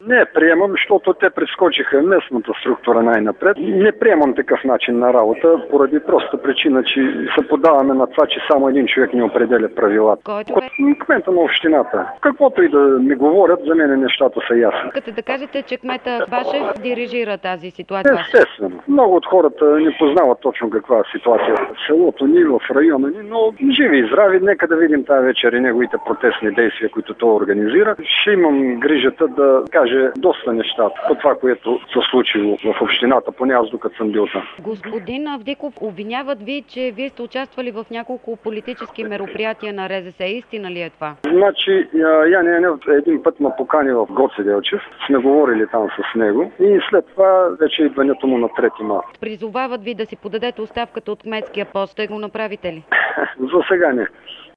Не приемам, защото те прескочиха местната структура най-напред. Не приемам такъв начин на работа, поради проста причина, че се подаваме на това, че само един човек не определя правилата. Кмета на общината. Каквото и да ми говорят, за мен нещата са ясни. Искате да кажете, че кмета Башев дирижира тази ситуация? Естествено. Много от хората не познават точно каква е ситуация в селото ни, в района ни, но живи и здрави. Нека да видим тази вечер и неговите протестни действия, които той организира. Ще имам грижата да каже доста неща по това, което се случило в общината, поне аз докато съм бил там. Господин Авдиков, обвиняват ви, че вие сте участвали в няколко политически мероприятия на РЗС. Истина ли е това? Значи, Яне Янев един път ме покани в Гоце Делчев. Сме говорили там с него и след това вече идването му на 3 марта. Призовават ви да си подадете оставката от кметския пост. Ще го направите ли? За сега не.